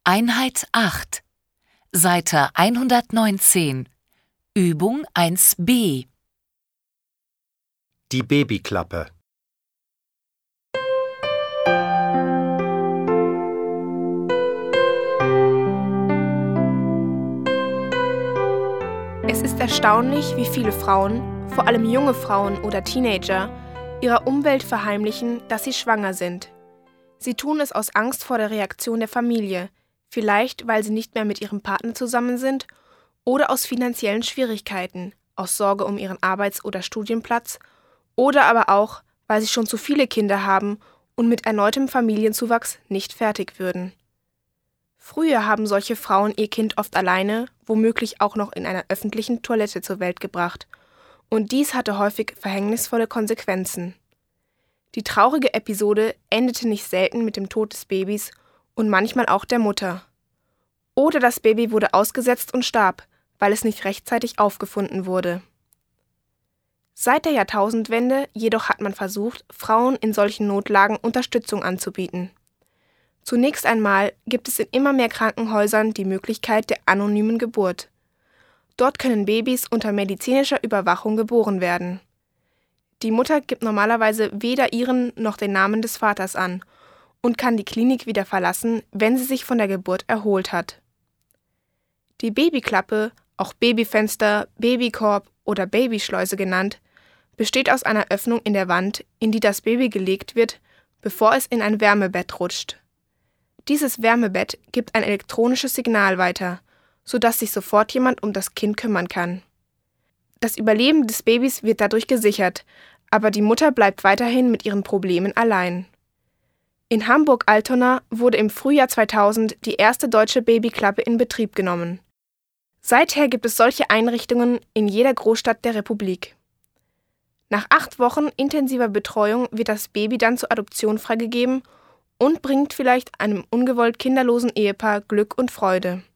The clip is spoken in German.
Einheit 8, Seite 119, Übung 1b. Die Babyklappe. Es ist erstaunlich, wie viele Frauen, vor allem junge Frauen oder Teenager, ihrer Umwelt verheimlichen, dass sie schwanger sind. Sie tun es aus Angst vor der Reaktion der Familie, vielleicht weil sie nicht mehr mit ihrem Partner zusammen sind oder aus finanziellen Schwierigkeiten, aus Sorge um ihren Arbeits- oder Studienplatz oder aber auch, weil sie schon zu viele Kinder haben und mit erneutem Familienzuwachs nicht fertig würden. Früher haben solche Frauen ihr Kind oft alleine, womöglich auch noch in einer öffentlichen Toilette zur Welt gebracht, und dies hatte häufig verhängnisvolle Konsequenzen. Die traurige Episode endete nicht selten mit dem Tod des Babys und manchmal auch der Mutter. Oder das Baby wurde ausgesetzt und starb, weil es nicht rechtzeitig aufgefunden wurde. Seit der Jahrtausendwende jedoch hat man versucht, Frauen in solchen Notlagen Unterstützung anzubieten. Zunächst einmal gibt es in immer mehr Krankenhäusern die Möglichkeit der anonymen Geburt. Dort können Babys unter medizinischer Überwachung geboren werden. Die Mutter gibt normalerweise weder ihren noch den Namen des Vaters an und kann die Klinik wieder verlassen, wenn sie sich von der Geburt erholt hat. Die Babyklappe, auch Babyfenster, Babykorb oder Babyschleuse genannt, besteht aus einer Öffnung in der Wand, in die das Baby gelegt wird, bevor es in ein Wärmebett rutscht. Dieses Wärmebett gibt ein elektronisches Signal weiter, sodass sich sofort jemand um das Kind kümmern kann. Das Überleben des Babys wird dadurch gesichert, aber die Mutter bleibt weiterhin mit ihren Problemen allein. In Hamburg-Altona wurde im Frühjahr 2000 die erste deutsche Babyklappe in Betrieb genommen. Seither gibt es solche Einrichtungen in jeder Großstadt der Republik. Nach 8 Wochen intensiver Betreuung wird das Baby dann zur Adoption freigegeben und bringt vielleicht einem ungewollt kinderlosen Ehepaar Glück und Freude.